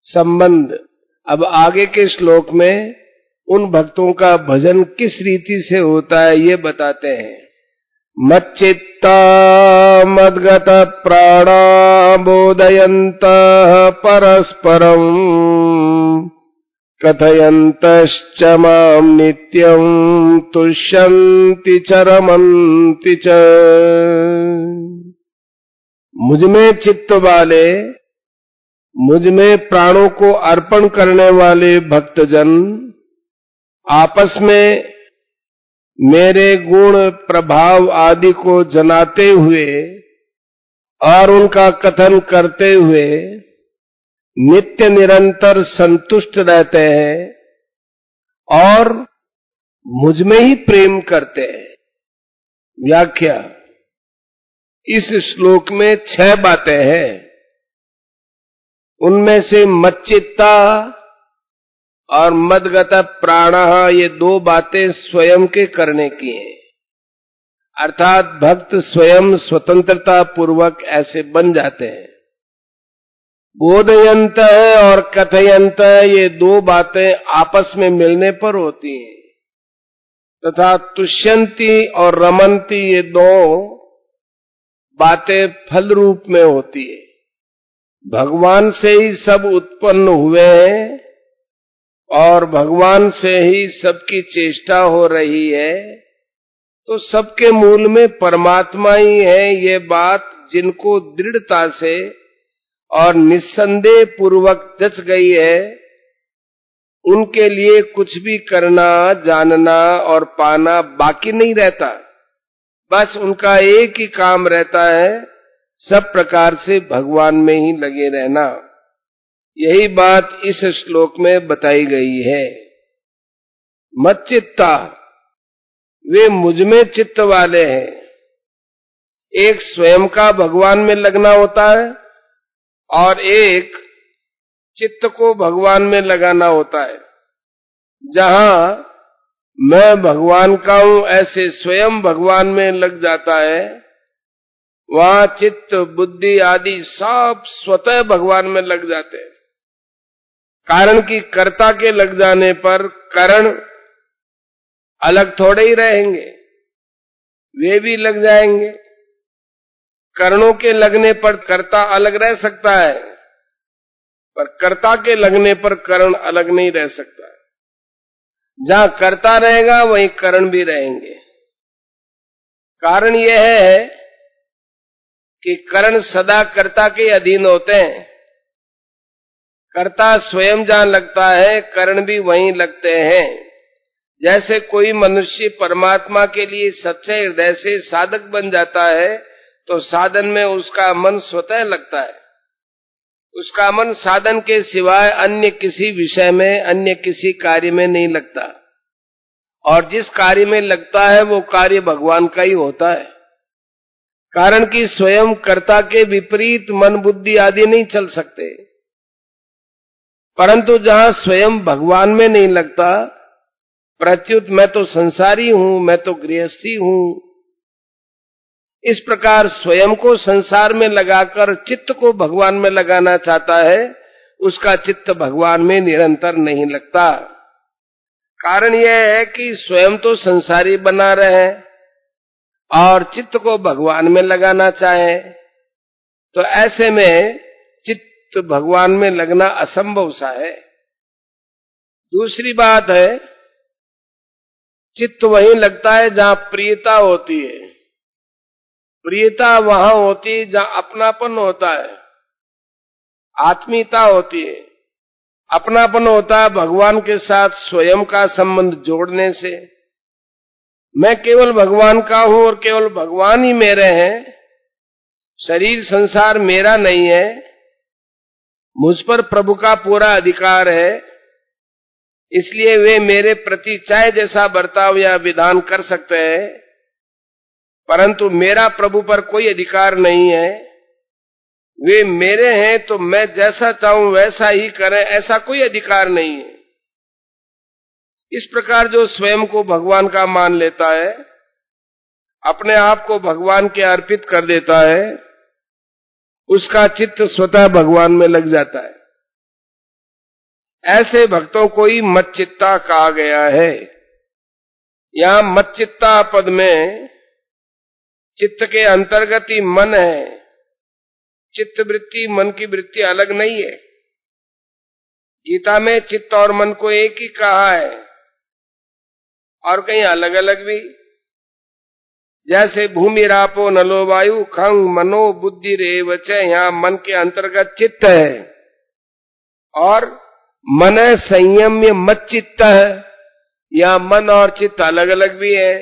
संबंध अब आगे के श्लोक में उन भक्तों का भजन किस रीति से होता है ये बताते हैं। मच्चित्ता मद्गत प्राणा बोधयन्तः परस्परम् कथयन्तश्च मां नित्यं तुष्यन्ति च रमन्ति च। मुझमें चित्त वाले, मुझमें प्राणों को अर्पण करने वाले भक्तजन आपस में मेरे गुण प्रभाव आदि को जनाते हुए और उनका कथन करते हुए नित्य निरंतर संतुष्ट रहते हैं और मुझमें ही प्रेम करते हैं। व्याख्या, इस श्लोक में 6 बातें हैं। उनमें से मच्चित्ता और मद्गत प्राणः ये 2 बातें स्वयं के करने की हैं, अर्थात भक्त स्वयं स्वतंत्रता पूर्वक ऐसे बन जाते हैं। बोधयंत और कथयंत ये 2 बातें आपस में मिलने पर होती हैं, तथा तुष्यंती और रमन्ती ये 2 बातें फल रूप में होती है। भगवान से ही सब उत्पन्न हुए हैं और भगवान से ही सबकी चेष्टा हो रही है, तो सबके मूल में परमात्मा ही है। ये बात जिनको दृढ़ता से और निस्संदेह पूर्वक जच गई है, उनके लिए कुछ भी करना, जानना और पाना बाकी नहीं रहता। बस उनका एक ही काम रहता है, सब प्रकार से भगवान में ही लगे रहना। यही बात इस श्लोक में बताई गई है। मच्चित्ता, वे मुझमें चित्त वाले हैं। एक स्वयं का भगवान में लगना होता है और एक चित्त को भगवान में लगाना होता है। जहां मैं भगवान का हूं ऐसे स्वयं भगवान में लग जाता है, वहां चित्त बुद्धि आदि सब स्वतः भगवान में लग जाते हैं। कारण कि कर्ता के लग जाने पर करण अलग थोड़े ही रहेंगे, वे भी लग जाएंगे। करणों के लगने पर कर्ता अलग रह सकता है, पर कर्ता के लगने पर करण अलग नहीं रह सकता। जहां कर्ता रहेगा वहीं करण भी रहेंगे। कारण यह है कि करण सदा कर्ता के अधीन होते हैं। कर्ता स्वयं जहां लगता है, करण भी वहीं लगते हैं। जैसे कोई मनुष्य परमात्मा के लिए सच्चे हृदय से साधक बन जाता है, तो साधन में उसका मन स्वतः लगता है। उसका मन साधन के सिवाय अन्य किसी विषय में, अन्य किसी कार्य में नहीं लगता। और जिस कार्य में लगता है वो कार्य भगवान का ही होता है। कारण कि स्वयं कर्ता के विपरीत मन बुद्धि आदि नहीं चल सकते। परंतु जहां स्वयं भगवान में नहीं लगता, प्रत्युत मैं तो संसारी हूं, मैं तो गृहस्थी हूं, इस प्रकार स्वयं को संसार में लगाकर चित्त को भगवान में लगाना चाहता है, उसका चित्त भगवान में निरंतर नहीं लगता। कारण यह है कि स्वयं तो संसारी बना रहे और चित्त को भगवान में लगाना चाहे, तो ऐसे में चित्त भगवान में लगना असंभव सा है। दूसरी बात है, चित्त वहीं लगता है जहां प्रियता होती है। प्रियता वहां होती है जहां अपनापन होता है, आत्मीयता होती है। अपनापन होता है भगवान के साथ स्वयं का संबंध जोड़ने से। मैं केवल भगवान का हूं और केवल भगवान ही मेरे हैं। शरीर संसार मेरा नहीं है, मुझ पर प्रभु का पूरा अधिकार है। इसलिए वे मेरे प्रति चाहे जैसा बर्ताव या विधान कर सकते हैं, परंतु मेरा प्रभु पर कोई अधिकार नहीं है। वे मेरे हैं तो मैं जैसा चाहूं वैसा ही करें, ऐसा कोई अधिकार नहीं है। इस प्रकार जो स्वयं को भगवान का मान लेता है, अपने आप को भगवान के अर्पित कर देता है, उसका चित्त स्वतः भगवान में लग जाता है। ऐसे भक्तों को ही मच्चित्ता कहा गया है। यहां मच्चित्ता पद में चित्त के अंतर्गत ही मन है। चित्त वृत्ति मन की वृत्ति अलग नहीं है। गीता में चित्त और मन को एक ही कहा है और कहीं अलग अलग भी। जैसे भूमि रापो नलो वायु खंग मनो बुद्धि रेव च, यहां मन के अंतर्गत चित्त है और मन संयम्य मच्चित्त है। यहां मन और चित्त अलग अलग भी है,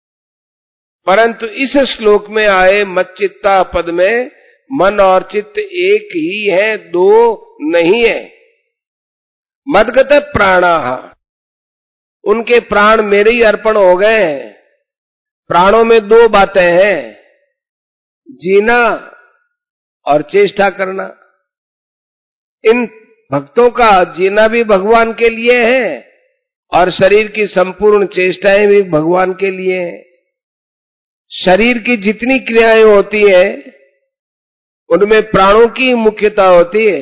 परंतु इस श्लोक में आए मच्चित्ता पद में मन और चित्त एक ही है, दो नहीं है। मदगत प्राणाः, उनके प्राण मेरे ही अर्पण हो गए हैं। प्राणों में दो बातें हैं, जीना और चेष्टा करना। इन भक्तों का जीना भी भगवान के लिए है और शरीर की संपूर्ण चेष्टाएं भी भगवान के लिए है। शरीर की जितनी क्रियाएं होती है उनमें प्राणों की मुख्यता होती है।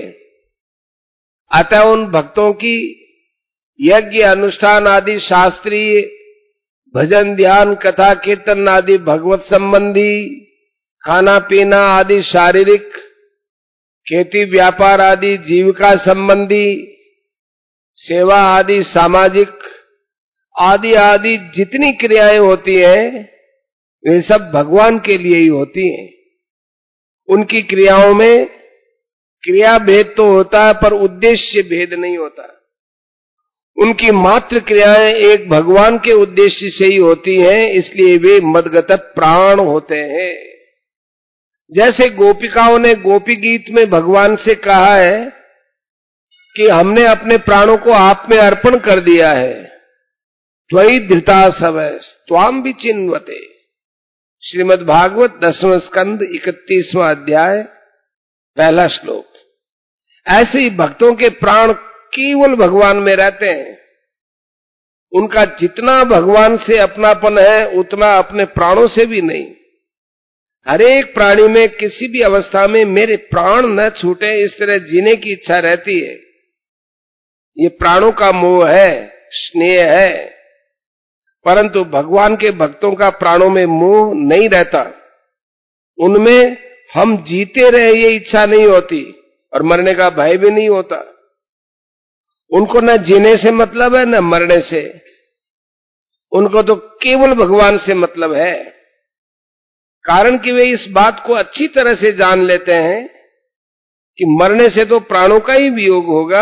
अतः उन भक्तों की यज्ञ अनुष्ठान आदि शास्त्रीय, भजन ध्यान कथा कीर्तन आदि भगवत संबंधी, खाना पीना आदि शारीरिक, खेती व्यापार आदि जीविका संबंधी, सेवा आदि सामाजिक आदि आदि जितनी क्रियाएं होती हैं वे सब भगवान के लिए ही होती हैं। उनकी क्रियाओं में क्रिया भेद तो होता है पर उद्देश्य भेद नहीं होता। उनकी मात्र क्रियाएं एक भगवान के उद्देश्य से ही होती हैं, इसलिए वे मदगत प्राण होते हैं। जैसे गोपिकाओं ने गोपी गीत में भगवान से कहा है कि हमने अपने प्राणों को आप में अर्पण कर दिया है। त्वयि धृता सवै त्वाम विचिन्वते, श्रीमद् भागवत 10वां स्कंद 31वां अध्याय पहला श्लोक। ऐसे ही भक्तों के प्राण केवल भगवान में रहते हैं। उनका जितना भगवान से अपनापन है उतना अपने प्राणों से भी नहीं। हर एक प्राणी में किसी भी अवस्था में मेरे प्राण न छूटे इस तरह जीने की इच्छा रहती है। ये प्राणों का मोह है, स्नेह है, परंतु भगवान के भक्तों का प्राणों में मोह नहीं रहता। उनमें हम जीते रहे ये इच्छा नहीं होती और मरने का भय भी नहीं होता। उनको न जीने से मतलब है न मरने से, उनको तो केवल भगवान से मतलब है। कारण कि वे इस बात को अच्छी तरह से जान लेते हैं कि मरने से तो प्राणों का ही वियोग होगा,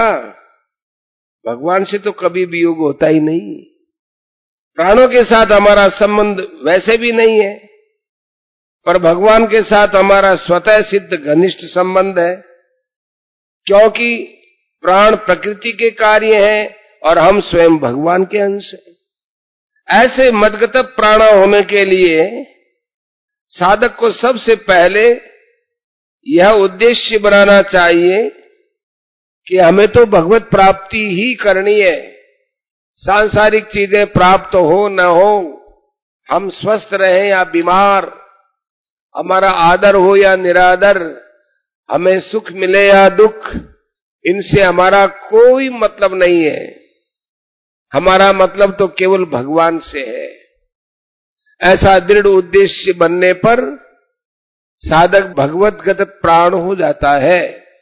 भगवान से तो कभी वियोग होता ही नहीं। प्राणों के साथ हमारा संबंध वैसे भी नहीं है, पर भगवान के साथ हमारा स्वतः सिद्ध घनिष्ठ संबंध है, क्योंकि प्राण प्रकृति के कार्य हैं और हम स्वयं भगवान के अंश हैं। ऐसे मदगत प्राण होने के लिए साधक को सबसे पहले यह उद्देश्य बनाना चाहिए कि हमें तो भगवत प्राप्ति ही करनी है। सांसारिक चीजें प्राप्त हो न हो, हम स्वस्थ रहें या बीमार, हमारा आदर हो या निरादर, हमें सुख मिले या दुख, इनसे हमारा कोई मतलब नहीं है। हमारा मतलब तो केवल भगवान से है। ऐसा दृढ़ उद्देश्य बनने पर साधक भगवतगत प्राण हो जाता है।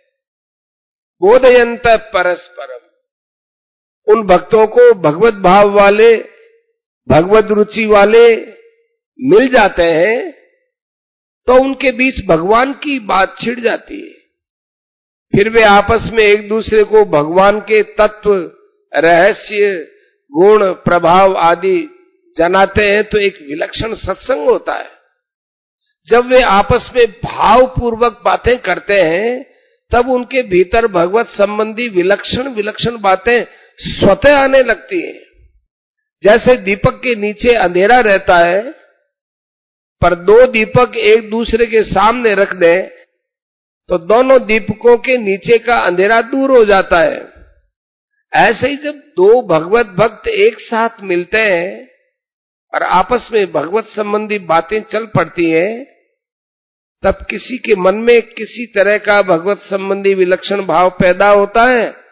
बोधयंत परस्परम, उन भक्तों को भगवत भाव वाले, भगवत रुचि वाले मिल जाते हैं तो उनके बीच भगवान की बात छिड़ जाती है। फिर वे आपस में एक दूसरे को भगवान के तत्व, रहस्य, गुण, प्रभाव आदि जनाते हैं तो एक विलक्षण सत्संग होता है। जब वे आपस में भाव पूर्वक बातें करते हैं तब उनके भीतर भगवत संबंधी विलक्षण विलक्षण बातें स्वतः आने लगती हैं। जैसे दीपक के नीचे अंधेरा रहता है, पर दो दीपक एक दूसरे के सामने रख दें तो दोनों दीपकों के नीचे का अंधेरा दूर हो जाता है। ऐसे ही जब दो भगवत भक्त एक साथ मिलते हैं और आपस में भगवत संबंधी बातें चल पड़ती हैं, तब किसी के मन में किसी तरह का भगवत संबंधी विलक्षण भाव पैदा होता है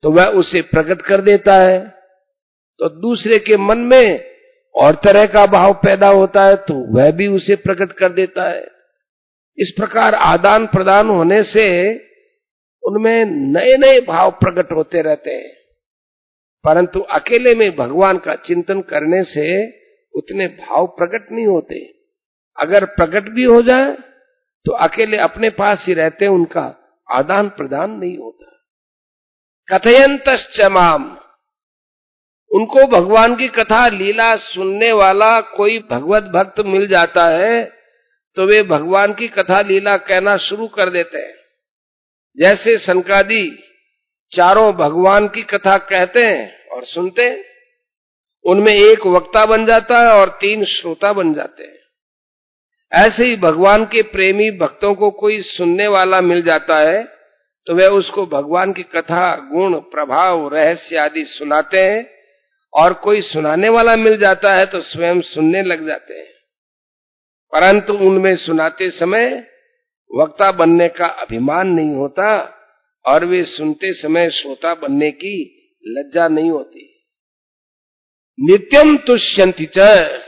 तो वह उसे प्रकट कर देता है, तो दूसरे के मन में और तरह का भाव पैदा होता है तो वह भी उसे प्रकट कर देता है। इस प्रकार आदान प्रदान होने से उनमें नए नए भाव प्रकट होते रहते हैं, परंतु अकेले में भगवान का चिंतन करने से उतने भाव प्रकट नहीं होते। अगर प्रकट भी हो जाए तो अकेले अपने पास ही रहते, उनका आदान प्रदान नहीं होता। कथयंतश्च माम, उनको भगवान की कथा लीला सुनने वाला कोई भगवत भक्त मिल जाता है तो वे भगवान की कथा लीला कहना शुरू कर देते हैं। जैसे सनकादि चारों भगवान की कथा कहते हैं और सुनते हैं, उनमें एक वक्ता बन जाता है और 3 श्रोता बन जाते हैं। ऐसे ही भगवान के प्रेमी भक्तों को कोई सुनने वाला मिल जाता है तो वे उसको भगवान की कथा, गुण, प्रभाव, रहस्य आदि सुनाते हैं, और कोई सुनाने वाला मिल जाता है तो स्वयं सुनने लग जाते हैं, परंतु उनमें सुनाते समय वक्ता बनने का अभिमान नहीं होता और वे सुनते समय श्रोता बनने की लज्जा नहीं होती। नित्यम तुष्यन्ति च,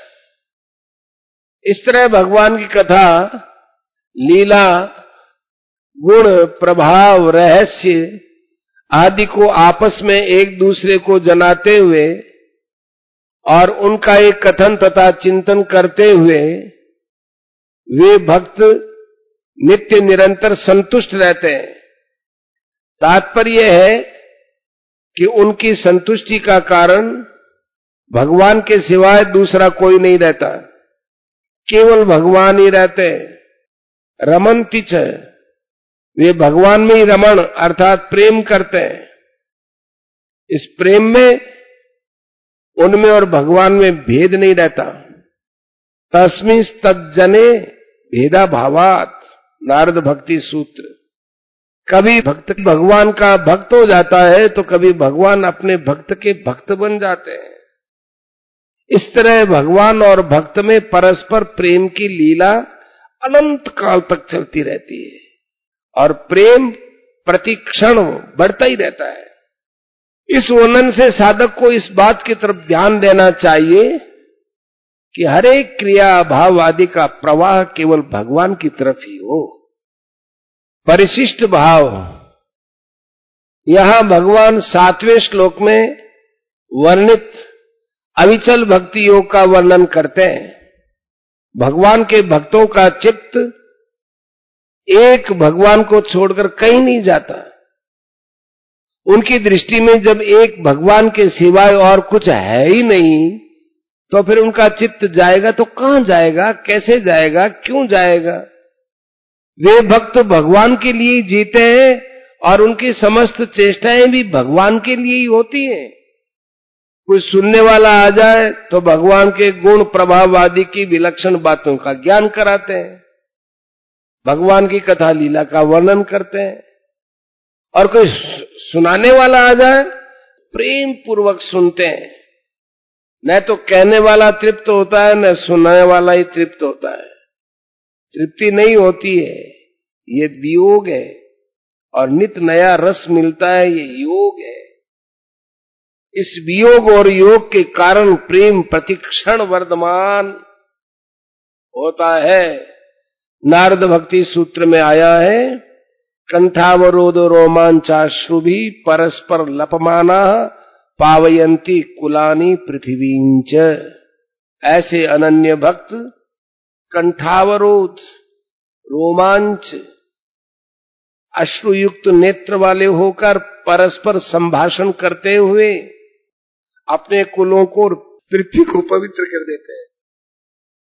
इस तरह भगवान की कथा, लीला, गुण, प्रभाव, रहस्य आदि को आपस में एक दूसरे को जनाते हुए और उनका एक कथन तथा चिंतन करते हुए वे भक्त नित्य निरंतर संतुष्ट रहते हैं। तात्पर्य है कि उनकी संतुष्टि का कारण भगवान के सिवाय दूसरा कोई नहीं रहता, केवल भगवान ही रहते हैं। रमन्ति च, वे भगवान में ही रमण अर्थात प्रेम करते हैं। इस प्रेम में उनमें और भगवान में भेद नहीं रहता। तस्मिंस्तज्जने भेदा भावात, नारद भक्ति सूत्र। कभी भक्त भगवान का भक्त हो जाता है तो कभी भगवान अपने भक्त के भक्त बन जाते हैं। इस तरह भगवान और भक्त में परस्पर प्रेम की लीला अनंत काल तक चलती रहती है और प्रेम प्रति क्षण बढ़ता ही रहता है। इस वर्णन से साधक को इस बात की तरफ ध्यान देना चाहिए कि हर एक क्रिया भाव आदि का प्रवाह केवल भगवान की तरफ ही हो। परिशिष्ट भाव, यहां भगवान 7वें श्लोक में वर्णित अविचल भक्ति योग का वर्णन करते हैं। भगवान के भक्तों का चित्त एक भगवान को छोड़कर कहीं नहीं जाता। उनकी दृष्टि में जब एक भगवान के सिवाय और कुछ है ही नहीं तो फिर उनका चित्त जाएगा तो कहां जाएगा, कैसे जाएगा, क्यों जाएगा। वे भक्त भगवान के लिए जीते हैं और उनकी समस्त चेष्टाएं भी भगवान के लिए ही होती हैं। कोई सुनने वाला आ जाए तो भगवान के गुण, प्रभाव आदि की विलक्षण बातों का ज्ञान कराते हैं, भगवान की कथा लीला का वर्णन करते हैं। और कोई सुनाने वाला आ जाए प्रेम पूर्वक सुनते हैं। न तो कहने वाला तृप्त होता है, न सुनाने वाला ही तृप्त होता है। तृप्ति नहीं होती है, ये वियोग है, और नित नया रस मिलता है, ये योग है। इस वियोग और योग के कारण प्रेम प्रतिक्षण वर्धमान होता है। नारद भक्ति सूत्र में आया है, कंठावरोध रोमांचाश्रुभि परस्पर लपमाना पावयंती कुलानी पृथ्वींच। ऐसे अनन्य भक्त कंठावरोध, रोमांच, अश्रुयुक्त नेत्र वाले होकर परस्पर संभाषण करते हुए अपने कुलों को, पृथ्वी को पवित्र कर देते हैं।